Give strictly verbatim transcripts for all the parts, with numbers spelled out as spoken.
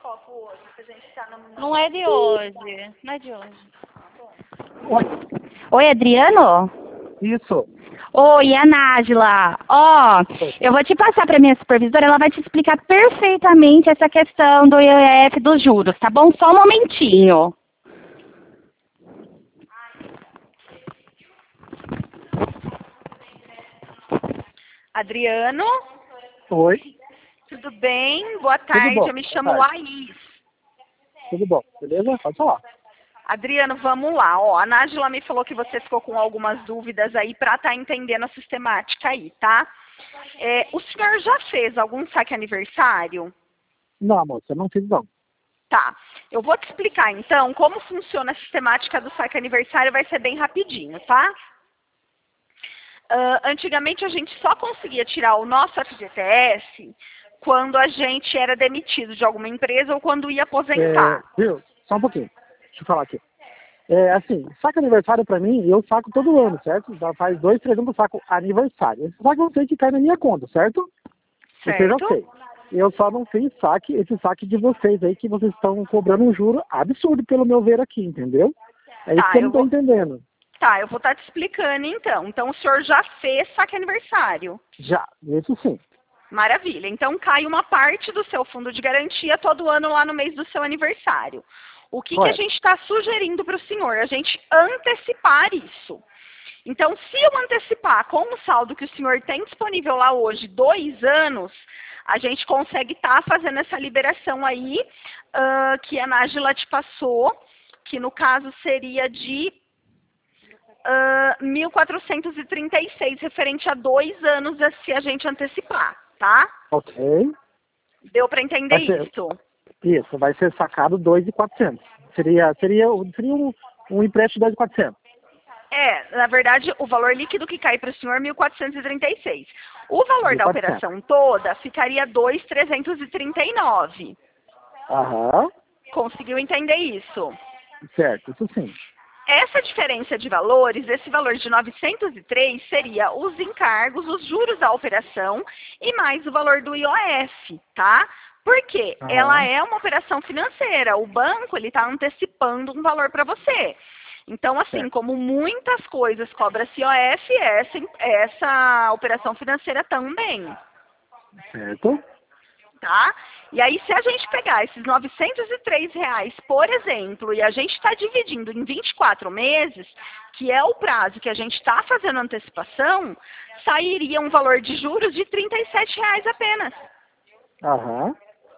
copo hoje, que a gente tá no... Não é de hoje. Não é de hoje. Oi. Oi, Adriano? Isso. Oi, é a Nájila. Ó, eu vou te passar para minha supervisora, ela vai te explicar perfeitamente essa questão do I O F dos juros, tá bom? Só um momentinho. Adriano, Oi. tudo bem? Boa Tudo tarde, bom. eu me Boa chamo tarde. Laís. Tudo bom. Beleza? Pode falar. Adriano, vamos lá. Ó, a Nájila me falou que você ficou com algumas dúvidas aí para estar entendendo a sistemática aí, tá? É, o senhor já fez algum saque aniversário? Não, moça, eu não fiz não. Tá. Eu vou te explicar então como funciona a sistemática do saque aniversário, vai ser bem rapidinho, tá? Uh, antigamente a gente só conseguia tirar o nosso F G T S quando a gente era demitido de alguma empresa ou quando ia aposentar. É, viu? Só um pouquinho. Deixa eu falar aqui. É, assim, saco aniversário pra mim, eu saco todo ano, certo? Já faz dois, três anos que eu saco aniversário. Esse saco eu sei que cai na minha conta, certo? Isso eu já Certo? sei. Eu só não fiz saque, esse saque de vocês aí, que vocês estão cobrando um juro absurdo pelo meu ver aqui, entendeu? É isso Tá, que eu eu não tô vou... entendendo. Tá, eu vou estar te explicando então. Então o senhor já fez saque aniversário. Já, isso sim. Maravilha. Então cai uma parte do seu fundo de garantia todo ano lá no mês do seu aniversário. O que, que a Correto. gente está sugerindo para o senhor? A gente antecipar isso. Então, se eu antecipar com o saldo que o senhor tem disponível lá hoje, dois anos, a gente consegue estar fazendo essa liberação aí, uh, que a Nájila te passou, que no caso seria de uh, mil quatrocentos e trinta e seis, referente a dois anos, se a gente antecipar, tá? Ok. Deu para entender Vai ser, isso? isso, vai ser sacado dois mil e quatrocentos. Seria, seria, seria um, um empréstimo de dois mil e quatrocentos. É, na verdade, o valor líquido que cai para o senhor é mil quatrocentos e trinta e seis. O valor da mil e quatrocentos. operação toda ficaria dois mil trezentos e trinta e nove. Aham. Conseguiu entender isso? Certo, isso sim. Essa diferença de valores, esse valor de novecentos e três seria os encargos, os juros da operação e mais o valor do I O F, tá? Porque Aham. ela é uma operação financeira. O banco ele está antecipando um valor para você. Então, assim, Certo. como muitas coisas cobra-se I O F, essa, essa operação financeira também, Certo. tá? E aí, se a gente pegar esses novecentos e três reais, por exemplo, e a gente está dividindo em vinte e quatro meses, que é o prazo que a gente está fazendo antecipação, sairia um valor de juros de trinta e sete reais apenas. Aham.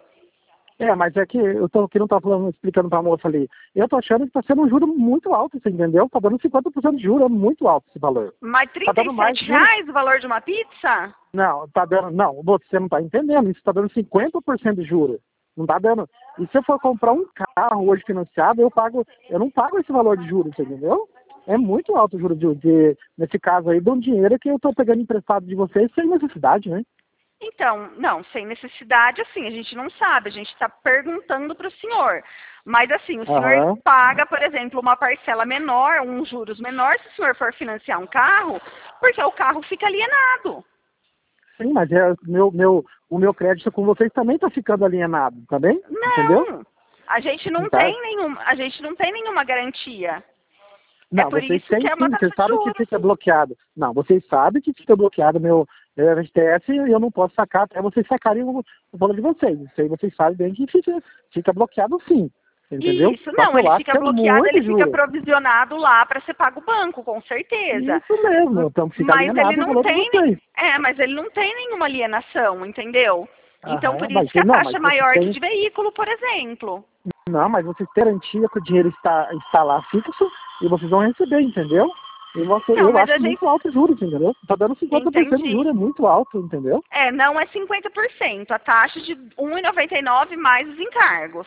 É, mas é que eu tô aqui não tá falando, explicando pra moça ali. Eu tô achando que tá sendo um juro muito alto, você entendeu? Tá dando cinquenta por cento de juro, é muito alto esse valor. Mas Tá trinta dando e mais sete juros. reais o valor de uma pizza? Não, tá dando. Não, você não tá entendendo. Isso tá dando cinquenta por cento de juro. Não tá dando. E se eu for comprar um carro hoje financiado, eu pago. Eu não pago esse valor de juros, você entendeu? É muito alto o juro de, de, nesse caso aí, de um dinheiro que eu tô pegando emprestado de vocês sem necessidade, né? Então, não, sem necessidade, assim, a gente não sabe, a gente está perguntando para o senhor. Mas, assim, o senhor Aham. paga, por exemplo, uma parcela menor, um juros menor, se o senhor for financiar um carro, porque o carro fica alienado. Sim, mas é, meu, meu, o meu crédito com vocês também tá ficando alienado, também? Entendeu? Não, a gente não Tá? tem nenhum, a gente não tem nenhuma garantia. É Não, por vocês isso que têm é uma sim, taxa vocês de sabem que juros. fica bloqueado. Não, vocês sabem que fica bloqueado meu F G T S e eu não posso sacar até vocês sacarem o, o valor de vocês. Isso aí vocês sabem bem que fica, fica bloqueado sim. Entendeu? Isso, Só não, que eu ele acho fica que é bloqueado, muito ele fica juro. provisionado lá para ser pago o banco, com certeza. Isso mesmo, então fica Mas ele alienado o não valor de tem, nem- vocês. é, mas ele não tem nenhuma alienação, entendeu? Então, por Aham, isso mas que a não, taxa é mas vocês maior que têm. de veículo, por exemplo. Não, mas vocês têm garantia que o dinheiro está, está lá fixo e vocês vão receber, entendeu? E você, Não, eu mas acho a gente muito alto os juros, entendeu? Tá dando cinquenta por cento de entendi. juros, é muito alto, entendeu? É, não é cinquenta por cento, a taxa de um vírgula noventa e nove mais os encargos.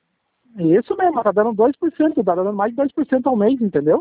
Isso mesmo, tá dando dois por cento, tá dando mais de dois por cento ao mês, entendeu?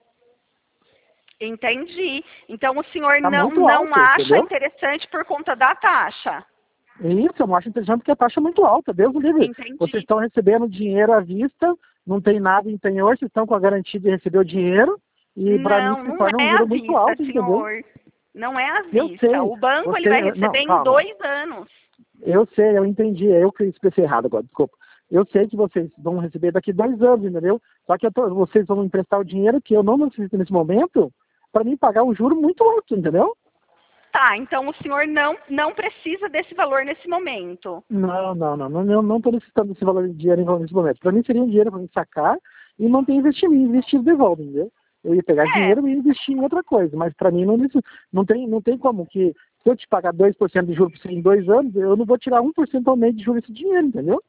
Entendi. Então o senhor Tá não, muito não alto, acha entendeu? interessante por conta da taxa? Isso, eu não acho interessante porque a taxa é muito alta, Deus o livre. Vocês Entendi. estão recebendo dinheiro à vista, não tem nada em penhor, vocês estão com a garantia de receber o dinheiro, e para mim Não, se não torna um é à juro muito vista, alto, entendeu? senhor. Não é à Eu vista. sei, O banco ele você, vai não, receber em calma, dois anos. eu sei, eu entendi, é eu que expressei errado agora, desculpa. eu sei que vocês vão receber daqui dois anos, entendeu? Só que eu tô, vocês vão emprestar o dinheiro que eu não necessito nesse momento para mim pagar um juro muito alto, entendeu? Tá, então o senhor não, não precisa desse valor nesse momento. Não, não, não, não, eu não estou necessitando desse valor de dinheiro nesse momento. Para mim seria um dinheiro para mim sacar e manter investimento, investido de volta, entendeu? Eu ia pegar É. dinheiro e investir em outra coisa, mas para mim não, não, tem, não tem como que, se eu te pagar dois por cento de juros em dois anos, eu não vou tirar um por cento ao mês de juros desse dinheiro, entendeu?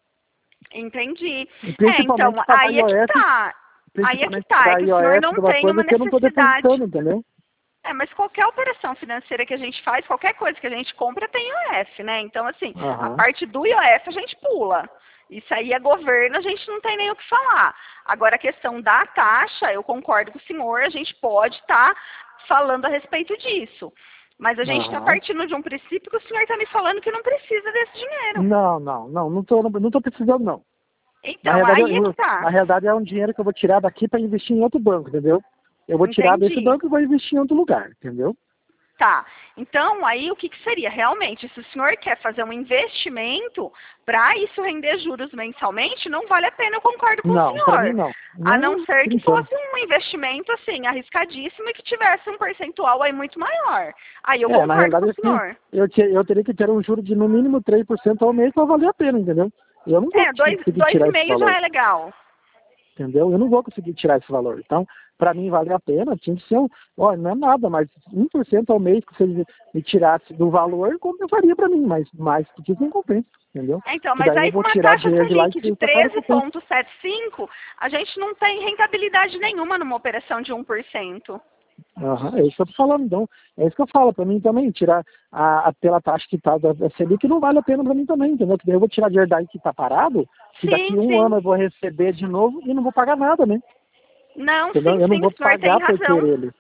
Entendi. E É, então, aí é que tá. Aí é que tá, é que o senhor não tem uma necessidade. Entendeu? É, mas qualquer operação financeira que a gente faz, qualquer coisa que a gente compra tem I O F, né? Então, assim, Uhum. a parte do I O F a gente pula. Isso aí é governo, a gente não tem nem o que falar. Agora, a questão da taxa, eu concordo com o senhor, a gente pode estar tá falando a respeito disso. Mas a gente está Uhum. partindo de um princípio que o senhor está me falando que não precisa desse dinheiro. Não, não, não, não estou não tô precisando, não. Então, na realidade, aí é que tá. Na realidade, é um dinheiro que eu vou tirar daqui para investir em outro banco, entendeu? Eu vou tirar Entendi. desse banco e vou investir em outro lugar, entendeu? Tá. Então, aí o que, que seria? Realmente, se o senhor quer fazer um investimento para isso render juros mensalmente, não vale a pena, eu concordo com não, o senhor. Para mim, não. A não não ser que brincando. fosse um investimento, assim, arriscadíssimo e que tivesse um percentual aí muito maior. Aí eu É, concordo na realidade, com o assim, senhor. eu, te, eu teria que ter um juro de no mínimo três por cento ao mês para valer a pena, entendeu? Eu não vou É, dois, conseguir dois tirar e esse meio valor. já é legal. Entendeu? Eu não vou conseguir tirar esse valor. Então, para mim, valer a pena, tinha que ser um... Olha, não é nada, mas um por cento ao mês que você me tirasse do valor, compensaria para mim, mas mais do que isso não compensa, entendeu? É, então, Porque mas daí aí eu com vou uma tirar taxa dinheiro de lá e Selic de isso é claro que treze vírgula setenta e cinco, a gente não tem rentabilidade nenhuma numa operação de um por cento. Uhum, é isso que eu tô falando, então, é isso que eu falo, para mim também, tirar a, a, pela taxa que tá da, da Selic não vale a pena para mim também, entendeu? Porque daí eu vou tirar dinheiro daí que tá parado, e daqui Sim, um sim. ano eu vou receber de novo e não vou pagar nada, né? Não, Entendeu? sim, Eu não sim, vou o senhor tem pagar por ter razão. ele.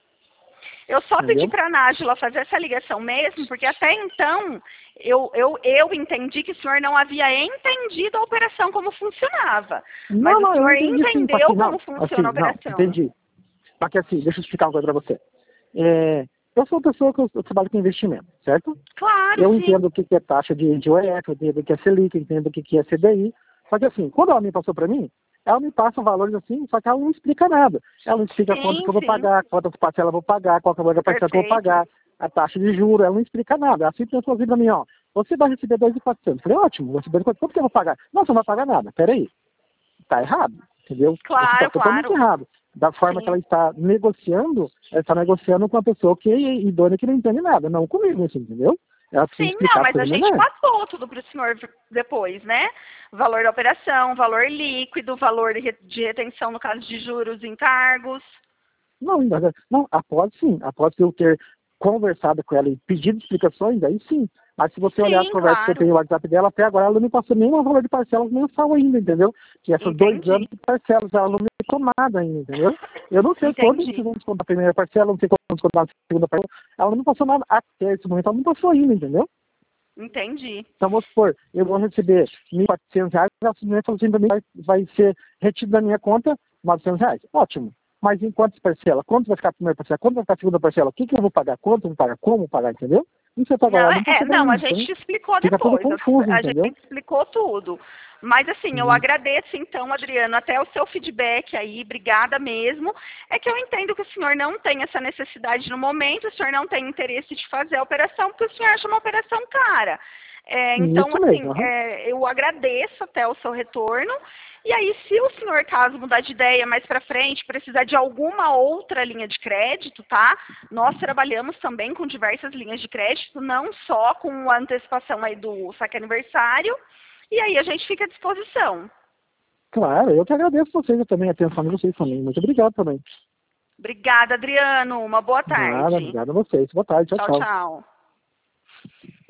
Eu só Entendeu? pedi para a Nájila fazer essa ligação mesmo, porque até então eu, eu, eu entendi que o senhor não havia entendido a operação como funcionava. Não, Mas não, o eu senhor entendi sim, entendeu assim, não, como assim, funciona a não, operação. entendi. Só que assim, deixa eu explicar uma coisa para você. É, eu sou uma pessoa que eu, eu trabalho com investimento, certo? Claro, Eu sim. entendo o que que é taxa de, de O E F, eu entendo o que é Selic, eu entendo o que que é C D I. Só que assim, quando ela me passou para mim, ela me passa valores assim, só que ela não explica nada. Ela não explica Sim, quanto que eu vou sim. pagar, quantas parcelas eu vou pagar, qual que é a parcela que eu vou Perfeito. pagar, a taxa de juros, ela não explica nada. Ela simplesmente falou assim para mim, ó, você vai receber dois mil e quatrocentos. Eu falei, ótimo, vou receber dois mil e quatrocentos, quanto que eu vou pagar? Não, você não vai pagar nada, peraí. Tá errado, entendeu? Claro, Isso tá totalmente claro. errado. Da forma Sim. que ela está negociando, ela está negociando com uma pessoa que é idônea que não entende nada, não comigo, assim, entendeu? Ela precisa Sim, explicar não, as mas a coisas gente melhor. passou tudo para o senhor depois, né? Valor da operação, valor líquido, valor de re- de retenção no caso de juros, encargos. Não, ainda- não, após sim, após eu ter conversado com ela e pedido explicações, aí sim. Mas se você olhar as Sim, conversas que eu claro. tenho no WhatsApp dela, até agora ela não me passou nenhum valor de parcelas mensal ainda, entendeu? Que essas dois Entendi. anos de parcelas, ela não me passou nada ainda, entendeu? Eu não sei quando Entendi. vocês vão descontar a primeira parcela, não sei quando vão descontar a segunda parcela. Ela não me passou nada até esse momento, ela não passou ainda, entendeu? Entendi. Então, vamos supor, eu vou receber mil e quatrocentos reais, ela simplesmente falou assim para mim, vai, vai ser retido da minha conta novecentos reais. Ótimo. Mas em quantas parcelas? Quanto vai ficar a primeira parcela? Quanto vai ficar a segunda parcela? O que, que eu vou pagar? Quanto eu vou pagar? Como pagar? Entendeu? Isso eu tô Não, agora, é, não passou é, não, a ainda, gente então explicou fica tudo depois. confuso, A, a entendeu? gente explicou tudo. Mas assim, eu Hum. agradeço então, Adriano, até o seu feedback aí, obrigada mesmo. É que eu entendo que o senhor não tem essa necessidade no momento, o senhor não tem interesse de fazer a operação, porque o senhor acha uma operação cara. É, então, Isso assim, mesmo, aham. é, eu agradeço até o seu retorno. E aí, se o senhor, caso mudar de ideia mais para frente, precisar de alguma outra linha de crédito, tá? Nós trabalhamos também com diversas linhas de crédito, não só com a antecipação aí do saque aniversário. E aí a gente fica à disposição. Claro, eu que agradeço vocês também, a atenção de vocês também. Muito obrigado também. Obrigada, Adriano. Uma boa Nada, tarde. obrigado a vocês. Boa tarde, tchau, Tchau, tchau. tchau.